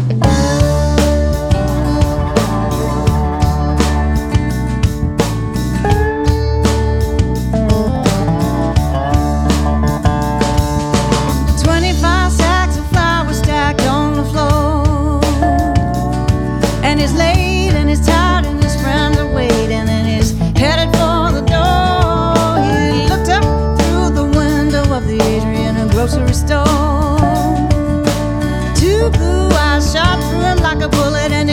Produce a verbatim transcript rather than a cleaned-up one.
Twenty-five sacks of flowers stacked on the floor, and he's late and he's tired and his friends are waiting and he's headed for the door. He looked up through the window of the Adrian grocery store. Two blue eyes shot through him like a bullet, and